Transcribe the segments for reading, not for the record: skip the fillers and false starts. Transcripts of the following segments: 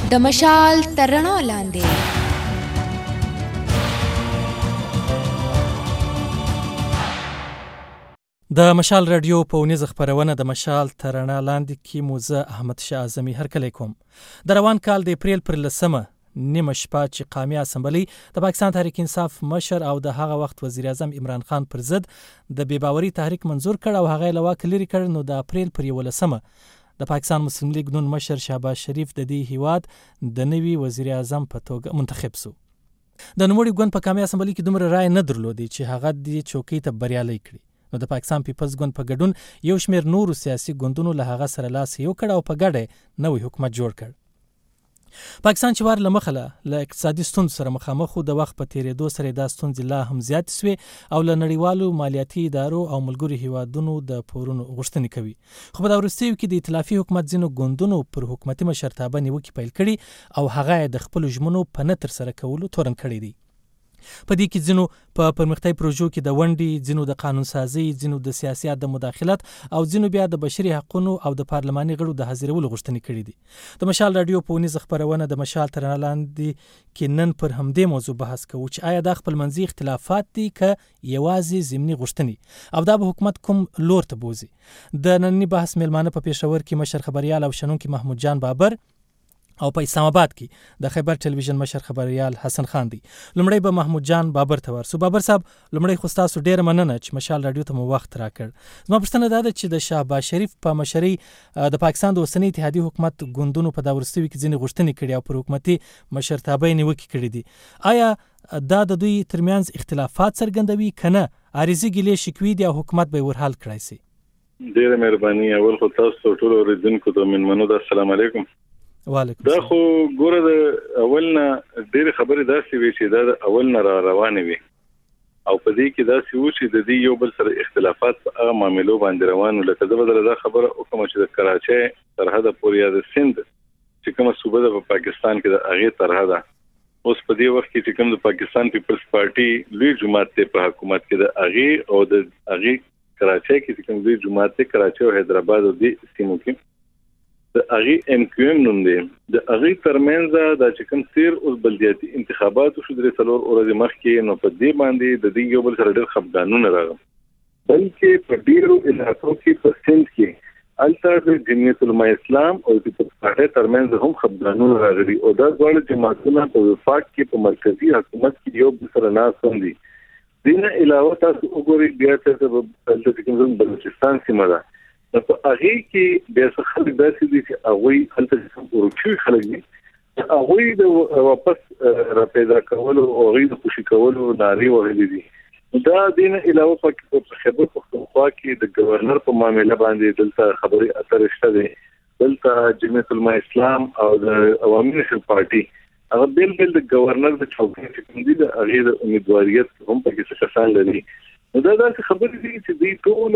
د مشال تر رڼا لاندې. د مشال رادیو په ونیزه خپرونه د مشال تر رڼا لاندې کې موزه احمد شاه اعظمي هرکلی کوم. د روان کال د اپریل پر 10 نیمه شپه چې قومي اسمبلی د پاکستان تحریک انصاف مشر او د هغه وخت وزیر اعظم عمران خان پر ضد د بې باوري تحریک منظور کړ او هغه له واک لرې کړ، نو د اپریل پر 11 د پاکستان مسلم لیگ نون مشر شهباز شریف د دې هیواد د نوي وزیر اعظم په توګه منتخب شو. د نوموړي ګوند په قومي اسمبلی کې دومره رای نه درلودي چې هغه د چوکۍ ته بریالی کړي، نو د پاکستان پیپلز ګوند په ګډون یو شمېر نورو سیاسي ګوندونو له هغه سره لاس یو کړ او په ګډه نوی حکومت جوړ کړ. پاکستان چې وار له مخه له اقتصادي ستونزو سره مخامخ و، د وخت په تیریدو سره دا ستونزې لا هم زیاتې سوې او له نړیوالو مالیاتي ادارو او ملګرو هیوادونو د پورونو غوښتنې کوي. خو په دا وروستیو کې د ائتلافي حکومت ځینو ګوندونو پر حکومتي مشرتابه نیوکې پیل کړي او هغه د خپلو ژمنو په نه ترسره کولو تورن کړی دی. په دې کې ځینو په پرمختیايي پروژو کې د ونډې، ځینو د قانون سازي، ځینو د سیاسي عدم مداخلت او ځینو بیا د بشري حقوقو او د پارلماني غړو د حاضرولو غوښتنې کړې دي. د مشال رادیو په ونیزه خپرونه د مشال تر رڼا لاندې کې نن پر همدې موضوع بحث کوو چې آیا دا خپلمنځي اختلافات دي که یوازې ضمني غوښتنې او دا به حکومت کوم لور ته بوزي. د ننني بحث میلمانه په پېښور کې مشر خبریال او شنونکي محمود جان بابر او په اسلام آباد کې د خیبر ټلویزیون مشر خبریال حسن خان دی. لومړی به محمود جان بابر ته ورسو. بابر صاحب، لومړی خو ستاسو ډېره مننه چې مشال رادیو ته مو وخت راکړ. زما پوښتنه دا ده چې د شهباز شریف په مشرۍ د پاکستان د اوسني اتحادیې حکومت ګوندونو په دا وروستیو کې ځینې غوښتنې کړي او پر حکومتي مشرتابه یې نیوکې کړي دي. آیا دا د دوی ترمنځ اختلافات څرګندوي که نه عارضي ګیلې شکوې دي او حکومت به یې ورحل کړی سي؟ ډېره مهرباني. اول خو تاسو ټولو اورېدونکو ته مېلمنو ته السلام علیکم. دا خو ګوره د اول نه ډېرې خبرې داسې وي چې دا د اول نه را روانې وي او په دې کې داسې و چې د دې یو بل سره اختلافات په هغه معاملو باندې روان وو. لکه زه به دا خبره وکړم چې د کراچۍ سرحده پورې یا د سند چې کومه صوبه ده په پاکستان کې د هغې سرحده اوس په دې وخت کې چې کوم د پاکستان پیپلز پارټي لوی جماعت دی په حکومت کې د هغې او د هغې کراچۍ کې چې کوم لوی جماعت دی کراچۍ او حیدرآباد او دې سیمو کې د هغې ایم کیو ایم نوم دی. د هغې ترمنځ دا چې کوم تیر اوس بلدیاتي انتخابات شو 3-4 ورځې مخکې، نو په دې باندې د دې یو بل سره ډېر خفګانونه راغلل، بلکې په ډېرو علاقو کې په سند کې هلته د جمعیت العلماء اسلام او د پارټۍ ترمنځ هم خفګانونه راغلي او دا دواړه جماعتونه په وفاق کې په مرکزي حکومت کې یو بل سره ناست هم دي. دې نه علاوه تاسو وګورئ بیا چې دلته کوم بلوچستان سیمه ده، په هغې کې بیا څه خلک داسې دي چې هغوی هلته کوم ورکشوي خلک دي، هغوی د واپس را پیدا کولو او هغوی د خوشي کولو نارې وهلې دي. دا دې نه علاوه په خیبر پښتونخوا کې د ګورنر په معامله باندې دلته خبرې اترې شته دي. دلته جمعیت العلماء اسلام او د عوامي نشر پارټي هغه بېل بېل د ګورنر د چوکۍ چې کوم دي د هغې د امیدواریت هم پکې څه کسان لري. نو دا داسې خبرې دي چې دوی ټول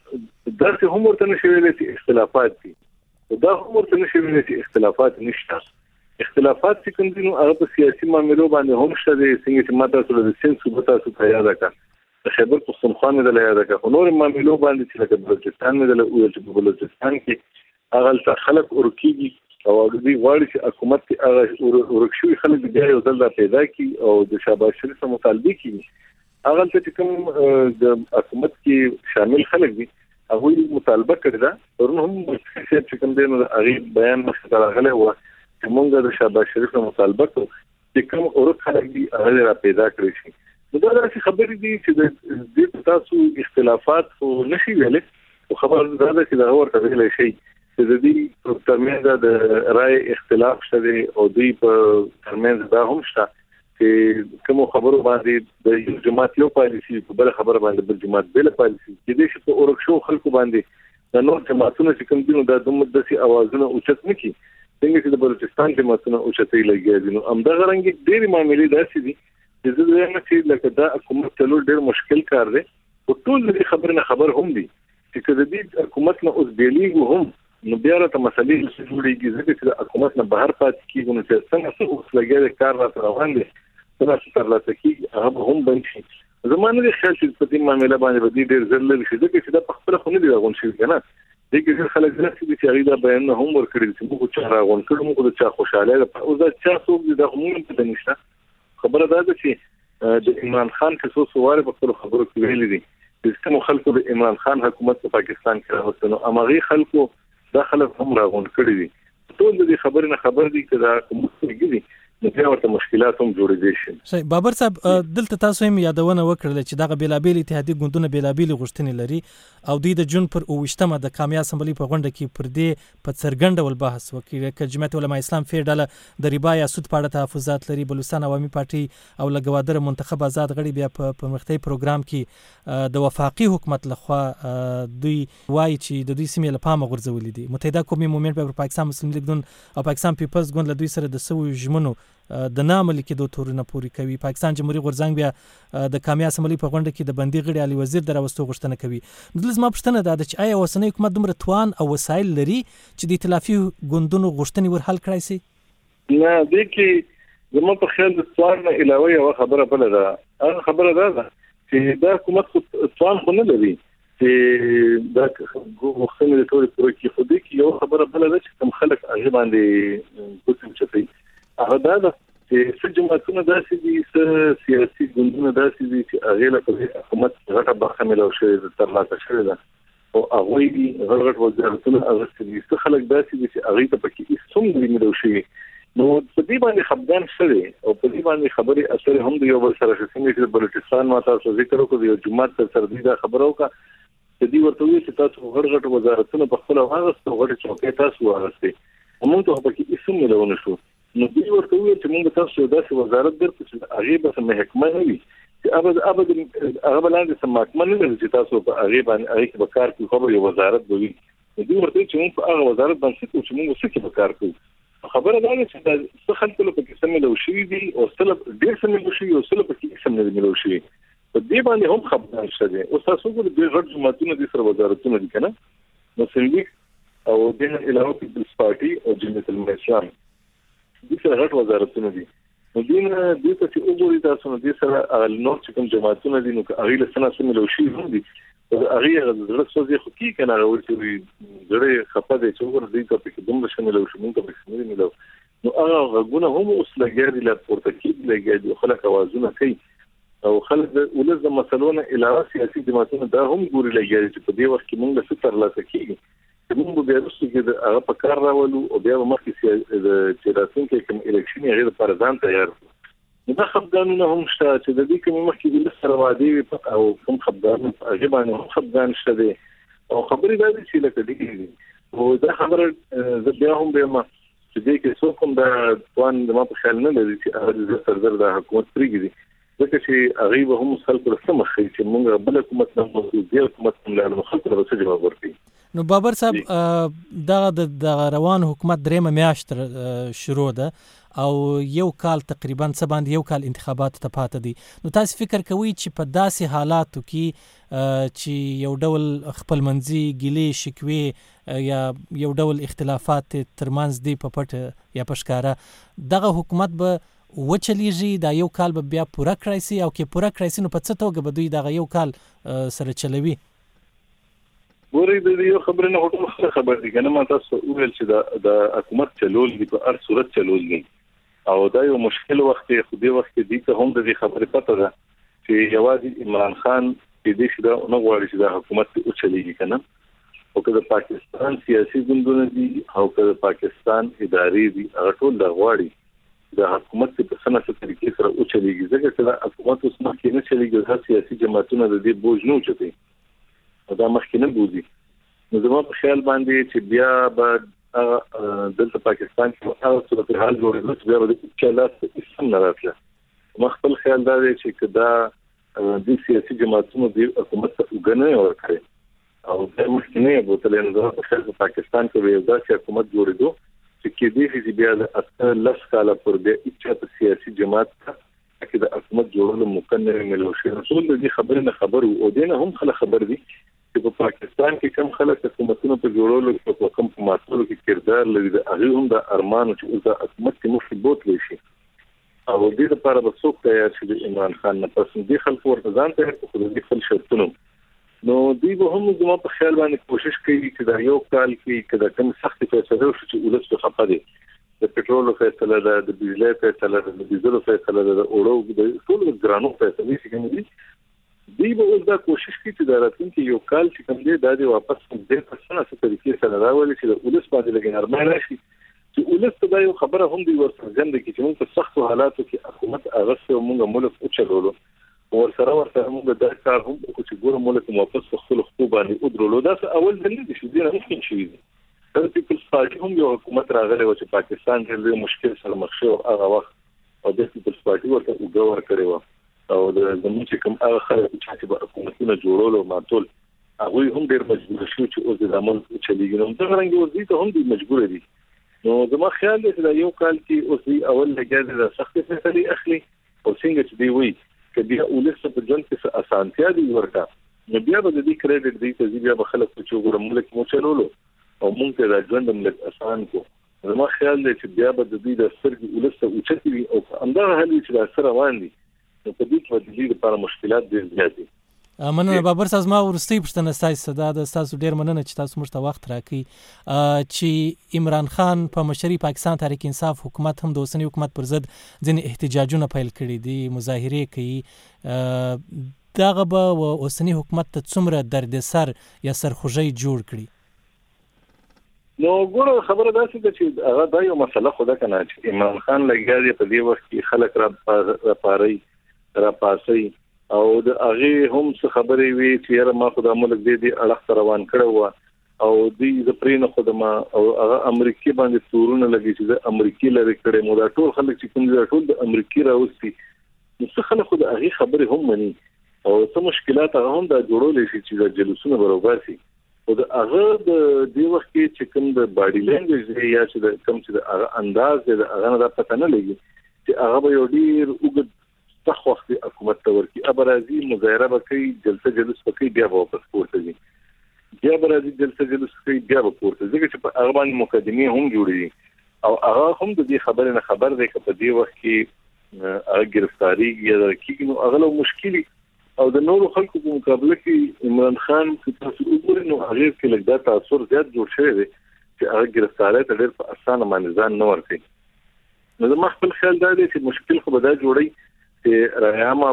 داسې هم ورته نشي ویلی چې اختلافات دي، دا هم ورته نشي ویلی چې اختلافات نشته. اختلافات چې کوم دي نو هغه په سیاسي معاملو باندې هم شته دي، څنګه چې ما تاسو د سند صوبه تاسو ته یاده کړه، د خیبر پښتونخوا مې درله یاده کړه، خو نورې معاملو باندې چې لکه بلوچستان مې درله وویل چې په بلوچستان کې هغه هلته خلک ورکېږي او دوی غواړي چې حکومت کې هغه ورک شوي خلک بیا یو ځل را پیدا کړي او د شهباز شریف سره مطالبې کړي. هغه چې کوم د حکومت کې شامل خلک دي هغوی مطالبه کړې ده. پرون هم چې کوم دی نو د هغې بیان مخکې ته راغلی و چې موږ د شهباز شریف نه مطالبه کوو چې کوم ورک خلک دي هغه را پیدا کړی شي. نو دا داسې خبرې دي چې د دې تاسو اختلافات خو نشي ویلی، خو خبره دا ده چې د هغه ورته ویلی شي چې د دوی ترمنځ د رایې اختلاف شته دی او دوی په ترمنځ دا هم شته چې کومو خبرو باندې د یو جماعت یو پالیسي په بله خبره باندې بل جماعت بله پالیسي کېدای شي په اورکشو خلکو باندې د نور جماعتونه چې کوم دي نو دا دومره داسې اوازونه اوچت نه کړي څنګه چې د بلوچستان جماعتونه اوچتۍ لګیا دي. نو همدغه رنګې ډېرې معاملې داسې دي چې زه وایم چې لکه دا حکومت چلول ډېر مشکل کار دی، خو ټول د دې خبرې نه خبر هم دي چې که د دې حکومت نه اوس بېلېږو هم نو بیا راته مسلې جوړېږي، ځکه چې د حکومت نه بهر پاتې کېږو نو چې څنګه څه اوس لګیا دی کار راته روان دی څنګه چې ترلاسه کېږي هغه به هم بند شي. زما نه دی خیال چې په دې معامله باندې به دې ډېر ژر لرې شي، ځکه چې دا په خپله خو نه دي راغونډ شوي که نه، دغه خلک چې هغه دا بیان هم ورکړي چې موږ چې راغون کړو موږ د چا خوشاله ده او دا چا څوک د هم په نشته خبره ده چې د عمران خان کې څو سوال په خپل خبرو کې ویل دي چې کوم خلکو د عمران خان حکومت په پاکستان کې راوستنو امغه خلکو داخله هم راغون کړی دي ټول دې خبرې نه خبر دي چې دا کوم څه دي نو بیا ورته مشکلات هم جوړېږي شي. صحیح بابر صاحب دلته تاسو هم یادونه وکړل چې دغه بیلابیل اتحادیه ګوندونه بیلابیل غوښتنې لري او د جون پر 28مه د قومي اسمبلی په غونډه کې پر دې په څرګند ډول بحث وکړي چې جمعیت علماء اسلام فیډاله د ربا یا سود په اړه تحفظات لري. بلوچستان عوامي پارټي او لګوادر منتخب آزاد غړي بیا په مختلف پروګرام کې د وفاقي حکومت لخوا دوی وایي چې د دوی سیمې لپاره غورځولې دي. متحده قومي مومنټ په پاکستان مسلم لیگ ګوند او پاکستان پیپلز ګوند له دوی سره د سوي ژمنو د نامل کې دوه تورونه پوری کوي. پاکستان جمهوریت غورځنګ بیا د قومي اسمبلی په غونډه کې د بندي غړي علي وزیر دراوستو غوښتنه کوي. دلته ما پوښتنه ده چې آیا اوسنۍ حکومت دومره توان او وسایل لري چې د ائتلافي ګوندونو غوښتنې ور حل کړای شي؟ نه دې کې زموږ په خیال د توان نه علاوه یو خبره بل ده. هغه خبره ده چې دا حکومت توان خو نه لري چې دا غوښتنې د ټول پروژې کې خو دې کې یو خبره بل ده چې کوم خلک هغه باندې کوم چتي هغه دا چې سجماتونه داسې دي سیاسي ګوندونه داسې دي چې هغه له حکومت غټه برخه ملو شوی د ترلاسه شوی ده او هغه دي غړغړ وزارتونه هغه چې خلک داسې دي چې هغه ته پکې هیڅ هم نه ملو شوی. نو په دې باندې خپګان شوی او په دې باندې خبرې اثر هم د یو بل سره شته چې بلوچستان ماته ذکر وکړو یو جماعت سره دې خبرو کا چې دی ورته وی چې تاسو غړغړ وزارتونه په خپل واغستو غړي چوکې تاسو واغستې موږ ته پکې هیڅ هم ملو نه شو. نو دوی ورته وی چې موږ تاسو داسې وزارت درکو چې هغه به محکمه نه وي چې ابد هغه بلاندې سم محکمه نه لري چې تاسو په هغه باندې هغه به کار کوي خو یو وزارت به وي. دوی ورته چې موږ په هغه وزارت باندې چې موږ څه کې به کار کوو. خبره ده چې څه خلک له پکې سم له شي دي او سل ډیر سم له شي او سل پکې سم نه له شي په دې باندې هم خبره شته. او تاسو ګورئ د غړ جماعتونو د سر وزارتونه دي کنه مسلم لیگ او د علاوه پیپلز پارټي او جمعیت علماء اسلام د سره غټ وزارتونه دي. نو دین د څه چې وګورئ تاسو نو د سره نور چې کوم جماعتونه دي نو هغه له سنا سم له شي هم دي هغه غږ سوځي خو کې کنه راوړي زړه خپه دي چې وګورئ دې ته په دومره شامل او شمول ته شامل ملو نو هغه غږونه هم اوس لګیږي له پورتکیب لګیږي خلک اوازونه کوي او خلک ولز د مسلونه علاوه سیاسي جماعتونه دا هم ګوري لګیږي چې په دې وخت کې موږ له ستر لاسه کیږي موږ به رسو کې هغه په کار راولو او بیا مخکې چې راتلونکي کوم الیکشن یې غیر پرځان تیار دا خپګانونه هم شته چې د دې کوم مخکې د سره وادي او کوم خپګان هغه باندې خپګان شته او خبرې دا دي چې لکه دې او دا خبره بیا هم به ما چې دې کې څو کوم دا توان د ما په خیال نه لري چې هغه سردار د حکومت پریږدي ځکه چې هغه به هم خلکو سره مخ چې موږ بل حکومت نه موجود دی حکومت نه خلکو له څه جواب ورکړي. نو بابر صاحب د روان حکومت درېمه میاشت شروع ده او یو کال تقریبا څه باندې یو کال انتخابات ته پاتې دي. نو تاسو فکر کوئ چې په داسې حالاتو کې چې یو ډول خپلمنځي ګیلې شکوې یا یو ډول اختلافات ترمنځ دی په پټ یا په ښکاره دغه حکومت به وچلیږي دا یو کال به بیا پوره کړای شي او کې پوره کړای شي نو په څه توګه به دوی دغه یو کال سره چلوي؟ ګورې د یو خبرې نه هټول خبر دي کنه ما تاسو ویل چې د حکومت چلول دي په هر صورت چلول دي او دا یو مشکل وخت دی خو دې وخت دي ته هم د دې خبرې پته ده چې یوازې عمران خان دې چې دا نه غواړي چې د حکومت او چلیږي کنه او که د پاکستان سیاسي ګوندونه دي او که د پاکستان ادارې دي هغه ټول د غواړي د حکومت په سنت طریقې سره او چلیږي ځکه چې د حکومت اوس مخکې نه چلیږي د سیاسي جماعتونو د دې بوج نه اوچتي دا مخکې نه بوزي. نو زما په خیال باندې چې بیا به دلته پاکستان کې هغه صورت حال جوړېږي چې بیا به د چلات اسلام نه راتله. ما خپل خیال دا دی چې دا د سیاسي جماعتونو د حکومت څخه وګڼي ورکړي او د مخکې نه بوتلې نو په خیال پاکستان کې یو داسې حکومت جوړېدو چې کې دې چې بیا د لس کاله پر دې چې سیاسي جماعت کې د حکومت جوړولو مقننه ملو شي. ټول دې خبرې نه خبرو او دې نه هم خبر دي چې په پاکستان کې کم خلک حکومتونو په جوړولو کې په کم په ماتولو کې کردار لري د هغه هم د ارمان چې د حکومت کې مفبوت وشي او دې لپاره به څوک تیار شي د عمران خان نه پس دې خلک ورته ځان ته خو دې خپل شرطونه نو دوی به هم زما په خیال باندې کوشش کوي چې دا یو کال کې کله کوم سخت فیصله وشي چې ولس په خپه دي د پټرول فیصله ده د بجلی فیصله ده د ډیزل فیصله ده د اوړو د ټول ګرانو فیصله چې کوم دي دوی به اوس دا کوشش کوي چې دا راتلونکي یو کال چې کوم دی دا د واپس د پسنه څه طریقې سره راوړي چې د ولس باندې لګي نرمه راشي چې ولس ته دا یو خبره هم دی ورسره ځند کې چې موږ په سختو حالاتو کې حکومت اغسطه موږ ملک اوچلولو ورسره موږ دا کار هم چې ګوره ملک واپس خپل خطوب باندې ودرولو دا اول دلیل دی چې دا ممکن شي دي د پیپلز پارټي هم یو حکومت راغلی و چې پاکستان کې مشکل سره مخ شو هغه وخت او د پیپلز پارټي ورته وګور کړی و او د زموږ چې کوم هغه خلک چې په حکومتونو جوړولو ماټول هغه هم ډېر مجبور شو چې اوس د عمل چلیږي نو دا رنګ وزي ته هم دي مجبور دي نو زما خیال دی چې یو کال کې اوس اول لګیا د سخت فیصله اخلي او څنګه چې دی وي چې بیا ولس په ژوند کې اسانتیا دي ورته نو بیا به د دې کریډټ دی چې بیا به خلک چې وګورم ملک مو چلولو او مونږ ته د ژوند ملک اسان کو زما خیال دی چې بیا به د دې د سترګې ولس ته اوچتي او همدغه حل چې دا سره روان دي نو په دې کې د دې لپاره مشکلات ډېر زیات دي مننه بابر صاحب ما ورستي پښتنه ستاسو د تاسو ډیر مننه چې تاسو موږ ته وخت راکړي چې عمران خان په مشري پاکستان تحریک انصاف حکومت هم د اوسنی حکومت پر ضد ځینې احتجاجونه پیل کړي دي مظاهره کوي دغه به اوسنی حکومت ته څومره دردسر یا سرخوږی جوړ کړي نو ګوره خبره داسې ده چې هغه دا یو مسله خو ده کنه چې عمران خان لګیا دی په دې وخت کې خلک را پاسي او د هغه هم څه خبرې وي چې ما خدای ملک دې اړه روان کړو او دې د پرین خدما او هغه امریکای باندې تورونه لګي چې د امریکای لري کړي مو دا ټول خلک چې کوم ټول د امریکای راوستي نو څه خلک خدای هغه خبرې هم مني او څه مشکلات هغه هم دا جوړول شي چې د جلوسونو برابر شي او د هغه د دې وخت کې چې کوم د باډي لینګویج یا چې د کوم چې د هغه انداز د هغه نه پته نه لګي چې هغه به یو ډیر وګد صح وخت حکومت ته ورکی ابرازي مظاهره وکړي جلسه جلوس وکړي بیا واپس پورته دي بیا برازي جلسه جلوس کوي بیا پورته ځکه چې په هغه باندې مقدمه هم جوړي او هغه هم د دې خبرې نه خبر دی چې په دې وخت کې گرفتاری یا کېږي نو هغه مشکلي او د نورو خلکو په مقابله کې عمران خان چې تاسو وګورئ نو هغه کې لږ دا تاثیر زیات جوړ شوی دی چې هغه گرفتاری ته ډېر په اسانه باندې ځان نه ورکړي نو د خپل خیال دا دی چې مشکل خو به دا جوړي چې رايامه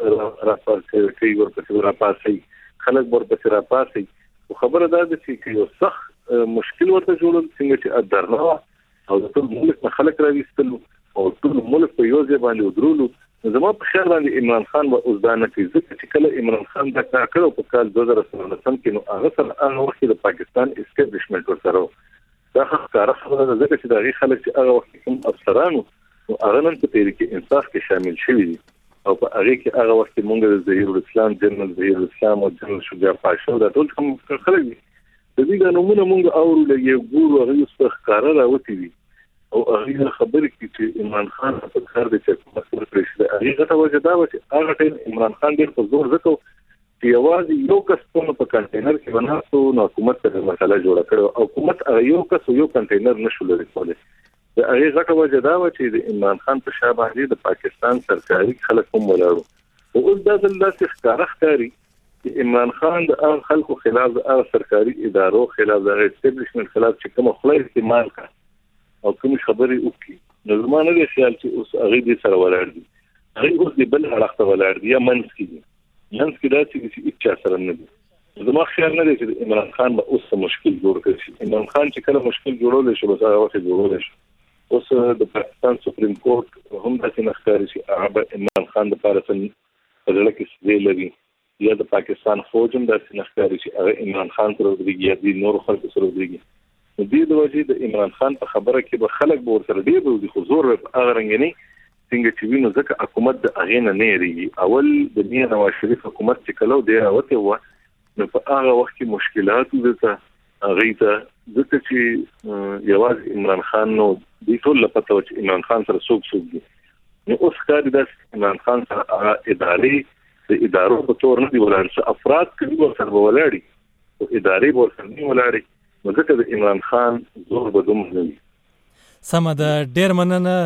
راپاسي کوي ورپسې راپاسي خلک ورپسې راپاسي خو خبره دا ده چې یو سخت مشکل ورته جوړول څنګه چې درنه او د ټول ملک نه خلک راوستل او ټول ملک په یو ځای باندې ودرولو زما په خیال باندې عمران خان به اوس دا نه کوي ځکه چې کله عمران خان دا کار کړو په کال 2019 کې نو هغه سره هغه وخت د پاکستان اسټابلیشمنت ورسره دا ښکاره خبره ده ځکه چې دا خلک چې هغه وخت کوم افسرانو هغه نن په تحریک انصاف کې شامل شوي دي او په هغه کې هغه وخت موږ د ظهیر الاسلام جنرال ظهیر الاسلام او جنرال شجاع پاشا دا ټول کوم خلک دي د دې نومونه موږ اورو لږه ګورو هغه څه ښکاره راوتی دي او هغه خبرې چې عمران خان په کار دي چې مسؤل پرېښه هغه غته وجه دا و چې هغه ټیم عمران خان ډېر په زور وکړ چې یوازې یو کس په کنټینر کې وناسو نو حکومت ته مسله جوړه کړو او حکومت یو کس یو کنټینر نشو لري کولای د هغه غته وجه دا و چې د عمران خان په شابه باندې د پاکستان سرکاري خلک هم ولاړو او اوس دا د داسې ښکاری چې عمران خان د خلکو خلاف د سرکاري ادارو خلاف د اسټابلیشمنت خلاف چې کوم خلای استعمال کړ او کوم خبرې وکړي نو زمانه د خیال چې اوس هغه دې سره ولاړ دي هغه اوس دې بل اړخ ته ولاړ دي یا منځ کې دا چې اچا سره نه دي زما خیال نه دی چې عمران خان به اوس مشکل جوړ کړي عمران خان چې کله مشکل جوړول شي به هغه وخت جوړول شي اوس د پاکستان سپریم کورټ هم داسې نخکاري چې هغه عمران خان د لپاره په ځل کې سوي لري یا د پاکستان فوج هم داسې نخکاري چې هغه عمران خان سره ودرېږي یا د نور خلکو سره ودرېږي د دې د وجې د عمران خان په خبره کې به خلک به ورسره ډېر وي خو زور به هغه رنګ نه څنګه چې وینو ځکه حکومت د هغې نه یېرېږي اول د میا نواز شریف حکومت چې کله دی راوتی و نو په هغه وخت کې مشکلات ورته هغې ته ځکه چې یوازې عمران خان نو دې ټول لپاره چې عمران خان سره څوک دي نو اوس ښکاري داسې عمران خان سره هغه ادارې د ادارو په تور نه دي ولاړ افراد کوي ورسره به ولاړي او ادارې به ورسره نه ولاړي نو ځکه د عمران خان زور به دومره نه وي سمه ده ډېر مننه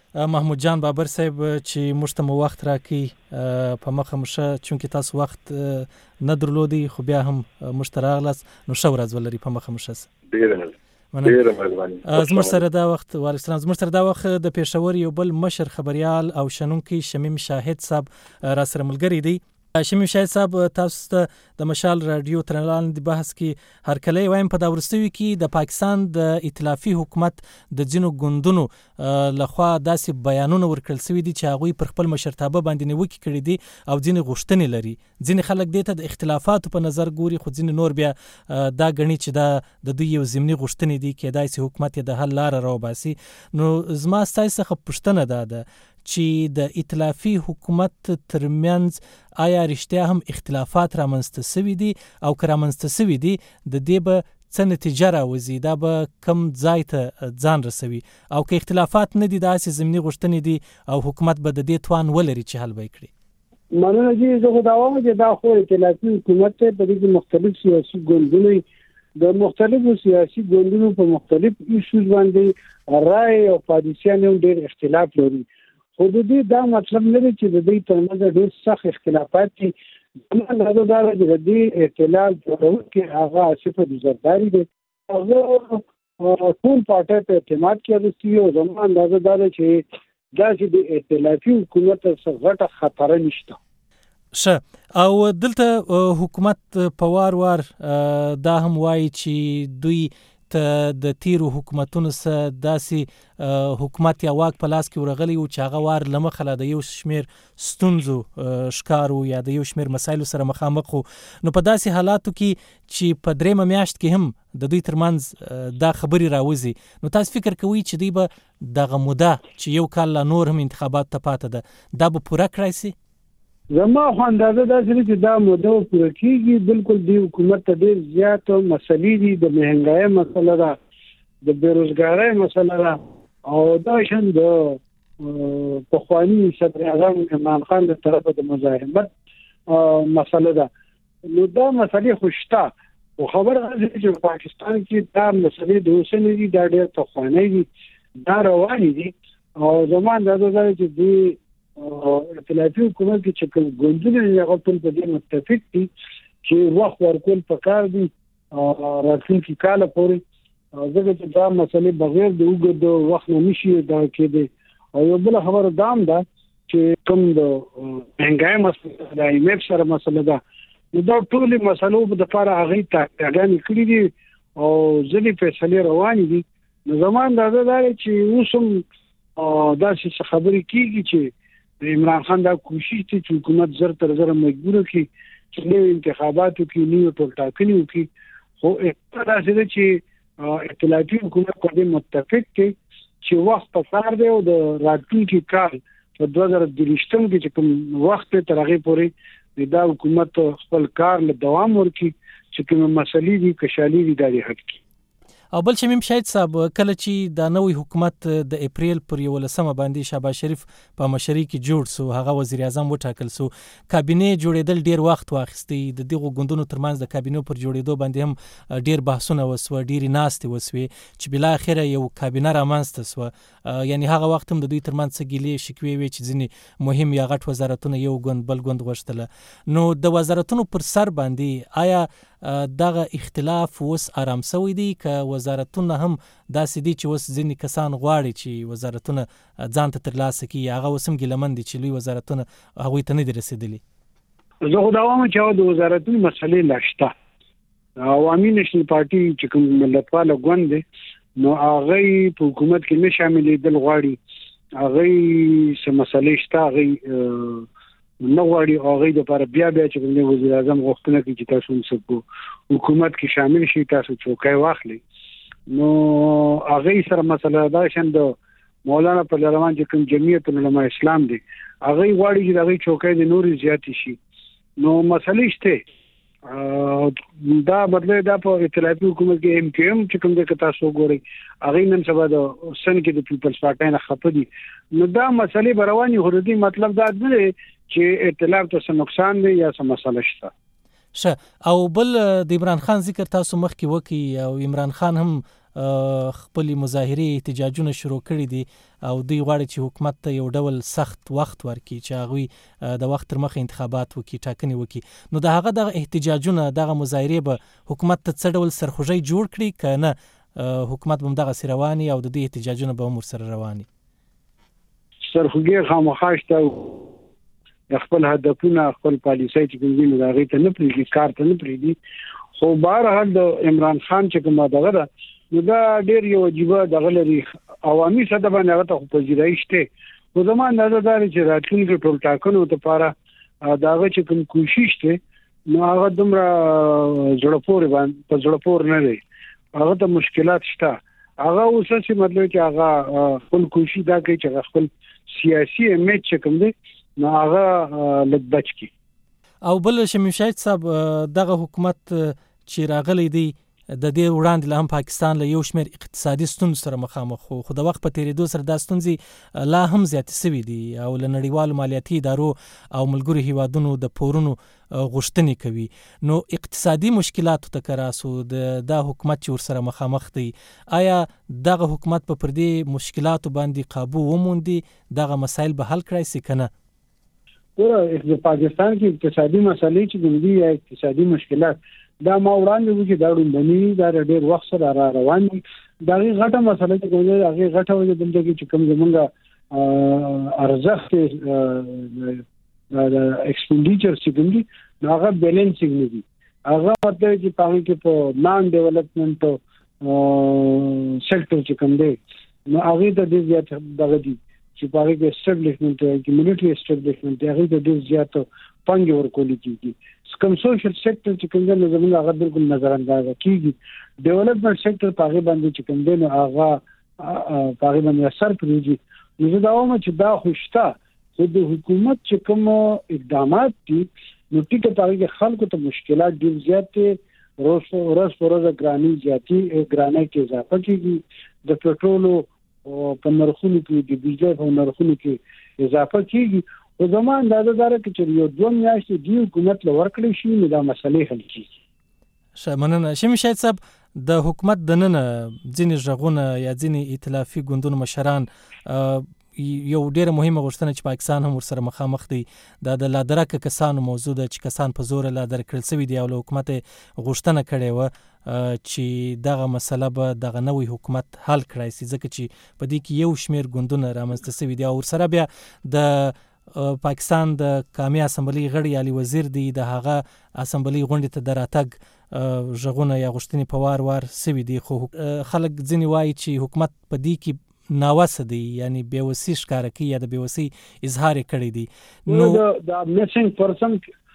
محمود جان بابر صاحب چې موږ ته مو وخت راکړي په مخه مشه چونکې تاسو وخت نه درلودي خو بیا هم موږ ته راغلاست نو ښه ورځ ولري په مخه مشه. ډېره مهرباني. زموږ سره دا وخت زموږ سره دا وخت د پېښور یو بل مشر خبريال او شنونکي شمیم شاهد صاحب را سره ملګری دی. شمیم شاهد صاحب تاسو ته د مشال رادیو تر لاندې بحث کې هرکلی وایم په دا وروستیو کې د پاکستان د ائتلافي حکومت د ځینو ګوندونو لخوا داسې بیانونه ورکړل شوي دي چې هغوی پر خپل مشرتابه باندې نیوکې کړي دي او ځینې غوښتنې لري. ځینې خلک دې ته د اختلافاتو په نظر ګوري خو ځینې نور بیا دا ګڼي چې دا د دوی یو ضمني غوښتنې دي کېدای شي حکومت یې د حل لاره راوباسي. نو زما ستاسو څخه پوښتنه دا ده چې د ائتلافي حکومت ترمنځ آیا رښتیا هم اختلافات رامنځته شوي دي او که رامنځته شوي دي د دې به څه نتیجه راوځي دا به کم ځای ته ځان رسوي او که اختلافات نه دي داسې ضمني غوښتنې دي او حکومت به د دې توان ولري چې حل به یې کړي. مننه جی زه خو دا وایم چې دا خو ائتلافي حکومت ته په دې مختلف سیاسي ګوندونو د مختلفو سیاسي ګوندونو په مختلف ایشوز باندې رائے او پالیسیان هم ډېر اختلاف لري. خو د دې دا مطلب نه دی چې د دې ترمنځ ډېر سخت اختلافات دي. دا دا د دې ائتلاف جوړونکي هغه آصف زرداری دی. هغه ټول پارټي ته اعتماد کوي او زموږ اندازه دا ده چې دا چې د ائتلافي حکومت څخه غټه خطر نشته. ښه او دلته حکومت په وار دا هم وایي چې دوی ته د تیرو حکومتونو سره داسې حکومت یا واک په لاس کې ورغلی و چې هغه وار له مخه د یو شمېر ستونزو ښکار یا د یو شمېر مسایلو سره مخامخ و. نو په داسې حالاتو کې چې په دریمه میاشت کې هم د دوی ترمنځ دا خبرې راوځي نو تاسو فکر کوئ چې دوی به دغه موده چې یو کال لا نور هم انتخابات ته پاته ده دا به پوره کړای شي؟ زما خو اندازه داسې چې دا موده پوره کېږي. بالکل دی حکومت ته ډېر زیات مسلې دي. د مهنګای مسله ده, د بیروزګارۍ مسله ده او دا شان د پخواني صدر اعظم عمران خان د طرفه د مزاحمت مسله ده. نو دا مسلې خو شته او خبر راځي چې پاکستان کې دا مسلې د اوسنۍ دي دا ډېر پخوانۍ دي دا روانې دي او زما اندازه ده چې دوی ائتلافي حکومت کې چې کوم ګوندونه هغه ټول په دې متفق دي چې وخت ورکول پکار دي راتلونکي کال پورې ځکه چې دا مسلې بغیر د اوږد وخت نه نشي دا کېدی. او یو بل خبره دا هم ده چې کوم د مهنګای مسله د IMF سره مسله ده نو دا ټول مسلو په لپاره هغه تاګانې کړې دي او ځلې فیصلې روانې دي. نو زمان دا ده چې اوسم دا چې خبرې کیږي چې د عمران خان دا کوشش دي چې حکومت زر تر زر مجبور کړي چې نوې انتخاباتو کې نوې ټولټاکنې وکړي. خو دا څه چې ائتلافي حکومت په دې متفق دي چې وخت په کار دی او د راتلونکي کال په 2023 کې چې کوم وخت تر هغه پورې دا حکومت خپل کار له دوام ورکړي چې کوم مسلې دي کشالي دي د حق کې. او بل شمیم شاهد صاحب کله چې د نوې حکومت د اپریل پر 11 باندې شهباز شریف په مشرۍ کې جوړ سو هغه وزیر اعظم وټاکل سو کابینه جوړېدل ډیر وخت واخیستی د دغه ګوندونو ترمنځ د کابینه پر جوړېدو باندې هم ډیر بحثونه وسو ډیر ناستې وسوي چې بل اخر یو کابینه رامنځته سو یعنی هغه وخت هم د دوی ترمنځ ګیلې شکوي وي چې ځینې مهم یا غټ وزارتونه یو ګوند بل ګوند غوښتل نو د وزارتونو پر سر باندې آیا دغه اختلاف اوس آرام شوی دی که وزارتونه هم داسې دي چې اوس ځینې کسان غواړي چې وزارتونه ځان ته ترلاسه کړي هغه اوس هم ګیلمن دي چې لوی وزارتونه هغوی ته نه دي رسېدلي؟ زه خو دا وایم چې د وزارتونو مسلې لا شته. عوامي نېشنل پارټي چې کوم ملتپاله ګوند دی نو هغه په حکومت کې نه شاملېدل غواړي هغه څه مسلې شته هغه نو غواړي هغه د لپاره بیا چې کوم وزیر اعظم غوښتنه کوي چې تاسو هم حکومت کې شامل شئ تاسو چوکۍ واخلئ. نو هغه سره مسله دا شند مولانا پهلوان چې کوم جمعیت العلماء اسلام دی هغه غواړي چې هغه چوکۍ د نوري زیات شي. نو مسلې شته دا بدله دا په ائتلافي حکومت کې MQM چې کوم د تاسو ګوري هغه نن سبا د سن کې د پیپلز پارټي نه خپدي. نو دا مسلې برواني هردي مطلب دا دی چې ائتلاف ته څه نقصان دی یا څه مسله شته. او بل د عمران خان ذکر تاسو مخکې وکي او عمران خان هم خپل مظاهرې احتجاجونه شروع کړي دي او دوی غواړي چې حکومت ته یو ډول سخت وخت ورکړي چې هغوی د وخت تر مخه انتخابات وکړي، ټاکنې وکړي. نو د هغه دغه احتجاجونه، دغه مظاهرې به حکومت ته څه ډول سرخوږی جوړ کړي که نه حکومت به همدغسې رواني او د دې احتجاجونه به هم ورسره رواني؟ سرخوږی خامخا شته، خپل هدفونه، خپل پالیسۍ چې کوم دي نو هغې ته نه پرېږدي، کار ته نه پرېږدي. خو بهرحال د عمران خان چې کومه دغه ده نو دا ډېر یو عجیبه دغه لري، عوامي سطح باندې هغه ته خو پذیرایي شته. خو زما اندازه دا دی چې راتلونکي ټول ټاکنو دپاره د هغه چې کوم کوشش دی نو هغه دومره په زړه پورې نه دی، هغه ته مشکلات شته. هغه اوس چې مطلب چې هغه خپل کوشش دا کوي چې خپل سیاسي امیج چې کوم دی نو هغه لږ بچ کړي. او بل شمیم شاهد صاحب، دغه حکومت چې راغلی دی د دې وړاندې له هم پاکستان له یو شمېر اقتصادي ستونزو سره مخامخ خو د وخت په تېرېدو سره دا ستونزې لا هم زیاتې سوي دي او له نړیوالو مالیاتي ادارو او ملګرو هیوادونو د پورونو غوښتنې کوي. نو اقتصادي مشکلاتو ته که راسو دا حکومت چې ورسره مخامخ دی، آیا دغه حکومت به پر دې مشکلاتو باندې قابو وموندي، دغه مسایل به حل کړای شي که نه؟ د پاکستان کې اقتصادي مسلې چې کوم دي یا اقتصادي مشکلات دا ما وړاندې وکړي دا ډومبني دا ډېر وخت سره روان دي. دا هغې غټه مسله چې کوم دی هغې غټه وجه دلته کې چې کوم زمونږ ارزښت د ایکسپنډیچر چې کوم دي نو هغه بیلنسینګ نه دي. هغه مطلب چې په هغې کې په نان ډیولپمنټ سیکټر چې کوم دی نو هغې ته ډېر زیات دغه دي چې په هغې کې اسټبلیشمنټ کمیونټي اسټبلیشمنټ هغې ته ډېر زیات پانګې ورکول کېږي. کوم سوشل سیکټر چې کوم دی نو زموږ هغه بالکل نظر اندازه کېږي. ډیولپمنټ سیکټر په هغې باندې چې کوم دی نو هغه په هغې باندې اثر پرېږدي. نو زه دا وایم چې دا خو شته، خو د حکومت چې کوم اقدامات دي نو ټیټه په هغې کې خلکو ته مشکلات ډېر زیات دي. ورځ په ورځ ګرانۍ کې اضافه کېږي، د پټرولو په نرخونو کې، د بجلی په نرخونو کې اضافه کېږي. خو زما اندازه دا ده چې یو 2 میاشتې دې حکومت له ورکړی شي نو دا مسلې حل کېږي. ښه، مننه. شمیم شاهد صاحب، د حکومت دننه ځینې غږونه یا ځینې ائتلافي ګوندونو مشران یو ډیره مهمه غوښتنه چې پاکستان هم ورسره مخامخ دی دا د لادرکه کسانو موضوع ده چې کسان په زور لادر کړل شوي دي او له حکومت غوښتنه کړې وه چې دغه مسله به دغه نوی حکومت حل کړای شي، ځکه چې په دې کې یو شمېر ګوندونه رامنځته شوي دي او ورسره بیا د پاکستان د قومي اسمبلۍ غړي علي وزیر دی، د هغه اسمبلۍ غونډې ته د راتګ غږونه یا غوښتنې په وار شوي دي. خو خلک ځینې وایي چې حکومت په دې کې ناوسه دی، یعنی بېوسي ښکاره کوي یا د بېوسۍ اظهار یې کړی دی. نو د میسنګ پرسن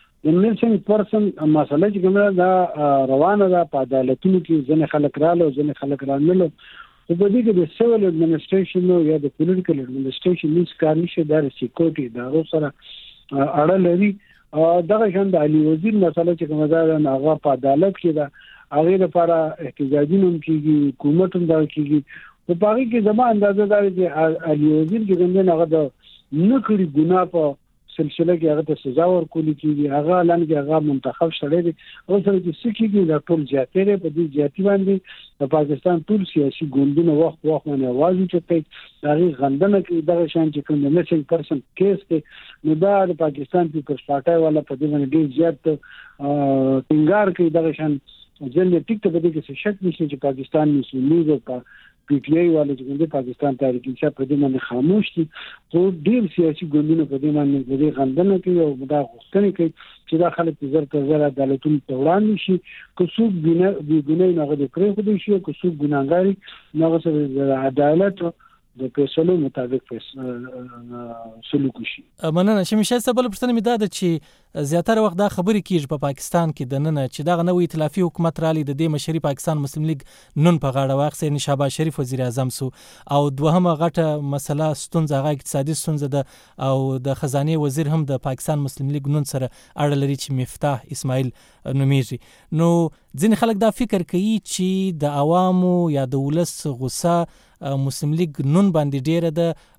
مسله چې کومه دا روانه ده په عدالتونو کې، ځینې خلک راغله او ځینې خلک رانغلل. خو په دې کې د سیول اډمنسټریشن یا د پولیټیکل اډمنسټریشن هیڅ کار نشي، دا د سکیورټي ادارو سره اړه لري. دغه شان د علي وزیر مسله چې کومه ده هغه په عدالت کې ده، هغې لپاره احتجاجونه هم کېږي، حکومت هم دغه کېږي. په هغې کې زما اندازه دا دی چې علي وزیر چې کوم دی هغه د نه کړي ګناه په سلسله کې هغه ته سزا ورکول کېږي. هغه اعلان کې هغه منتخب سړی دی، او سره چې څه کېږي دا ټول زیاتې دی. په دې زیاتي باندې د پاکستان ټول سیاسي ګوندونه وخت باندې اواز اوچتوي، د هغې غندنه کوي. دغه شان چې کوم د میسنګ پرسن کیس دی نو دا د پاکستان پیپلز پارټۍ والا په دې باندې ډېر زیات ټینګار کوي. دغه شان ځینې ټیک ته په دې کې څه شک نشته چې پاکستان مسلم لیگ او پی ټی آی والے چې کوم دي پاکستان تحریک انصاف په دې باندې خاموش دي. خو ډېر سیاسي ګوندونه په دې باندې د دې غندنه کوي او دا غوښتنې کوي چې دا خلک زر تر زر عدالتونو ته وړاندې شي. که څوک بېګناه نو هغه دې پرېښودی شي، که څوک ګناهګار وي نو هغه سره د عدالت د فیصلو مطابق سلوک وشي. مننه. شمیم شاهد صاحب، بله پوښتنه مې دا ده چې زیاتره وخت دا خبرې کېږي په پاکستان کې دننه چې دغه نوی ائتلافي حکومت رالی، د دې مشري پاکستان مسلم لیگ نون په غاړه واخیستی، یعنې شهباز شریف وزیر اعظم سو، او دوهمه غټه مسله ستونزه هغه اقتصادي ستونزه ده او د خزانې وزیر هم د پاکستان مسلم لیگ نون سره اړه لري چې مفتاح اسماعیل نومیږي. نو ځینې خلک دا فکر کوي چې د عوامو یا د ولس غوسه مسلم لیگ نون باندې ډیره ده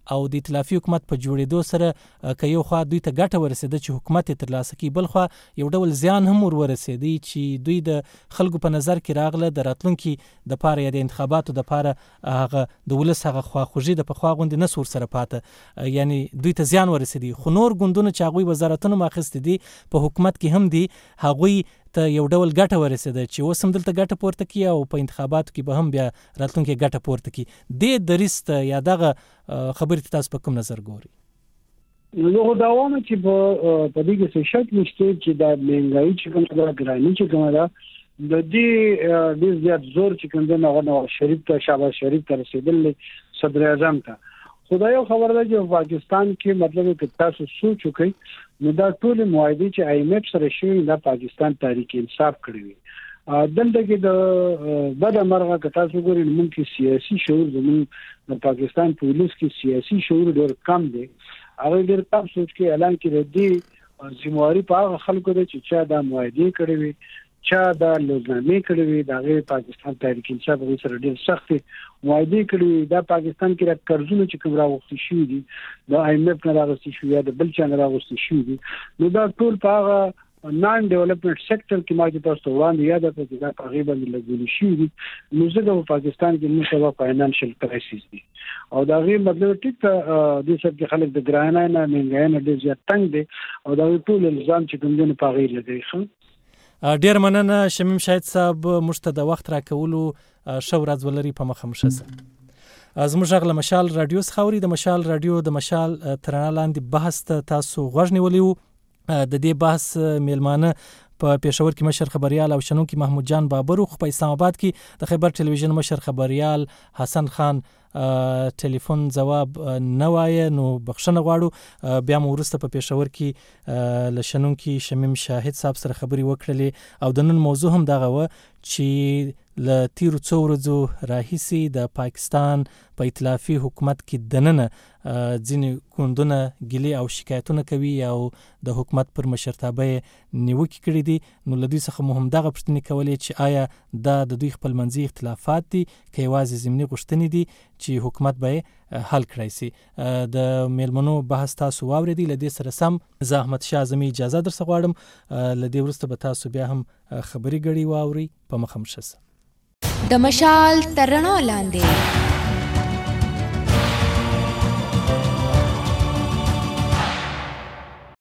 او د ائتلافي حکومت په جوړېدو سره که یو خوا دوی ته ګټه ورسېده چې حکومت یې ترلاسه کړي، بل خوا یو ډول زیان هم ورسېدی چې دوی د خلکو په نظر کې راغله د راتلونکي دپاره یا د انتخاباتو دپاره هغه د ولس هغه خواخوږي د پخوا غوندې نه سور سره پاته، یعنی دوی ته زیان ورسېدی. خو نور ګوندونه چې هغوی وزارتونه هم اخیستي دي په حکومت کې هم دي، هغوی ته یو ډول ګټه ورسېده چې اوس هم دلته ګټه پورته کړي او په انتخاباتو کې به هم بیا راتلونکي ګټه پورته کړي. دې دریځ ته یا دغه خبرې ته تاسو په کوم نظر ګورئ؟ نو دا وایم چې په دې کې څه شک نشته چې دا مهنګایي چې کومه ده، ګراني چې کومه ده، د دې زیات زور چې کوم ده نواز شریف ته، شهباز شریف ته رسېدل صدر اعظم ته. خدای یو خبر ده چې پاکستان کې مطلب کې تاسو سوچ وکړئ نو دا ټول معاهده چې آی ایم ایف سره شوی دا پاکستان تحریک انصاف کړی وي. دلته کې د بد مرغه که تاسو ګورئ موږ کې سیاسي شعور زموږ د پاکستان پولیس کې سیاسي شعور ډېر کم دی. هغه ډېر کم سوچ کې اعلان کړی دی ذمہواری په هغه خلکو ده چې چا دا معاهده کړی وي، چا دا لوزنامې کړی وي، دا غیر پاکستان تحریک انصاف غوښتل سره ډېر سخت معاهده کړی وي. دا پاکستان کې را قرضونه چې کوم راغوښتي شوي دي د آی ایم ایف نه راغوښتي شوي یا د بل چا نه راغوښتي شوي دي، نو دا ټول په هغه نان ډیولپمنٹ سیکټر کې ما چې تاسو وړاندې یاد کړئ چې دا تقریبا لګول شوي دي. نو زه د پاکستان کې موږ سبا فاینانشل کرایسس دي او دا غیر مطلب ټیک د سب کې خلک د ګرانه نه منګاینه ډېر زیات تنگ دي او دا ټول الزام چې کوم دي په غیر لګي. ډیر مننه شمیم شاهد صاحب، موږ ته د وخت راکولو ښه ورځ ولري په مخه مو ښه شه. زموږ غږ له مشال رادیو څخه اوري. د مشال رادیو د مشال ترانه لاندې بحث ته تاسو غوږ نیولی وو. د دې بحث میلمانه په پېښور کې مشر خبريال او شنونکي محمود جان بابر، خو په اسلام آباد کې د خیبر ټلویزیون مشر خبريال حسن خان ټلیفون جواب نه وایه، نو بخښنه غواړو. بیا مو وروسته په پېښور کې له شنونکي شمیم شاهد صاحب سره خبرې وکړلې او د نن موضوع هم دغه وه چې له تیرو څو ورځو راهیسې د پاکستان په ائتلافي حکومت کې دننه ځینې ګوندونه ګیلې او شکایتونه کوي او د حکومت پر مشرتابه یې نیوکې کړي دي. نو له دوی څخه مو هم دغه پوښتنې کولې چې آیا دا د دوی خپلمنځي اختلافات دي که یوازې ضمني غوښتنې دي چې حکومت به یې حل کړی سي. د میلمنو بحث تاسو واورېدئ. له دې سره سم زه احمد شاه اعظمي اجازه درڅخه غواړم. له دې وروسته به تاسو بیا هم خبرې ګړې واورئ. په مخه مو ښه. د مشال تر رڼا لاندې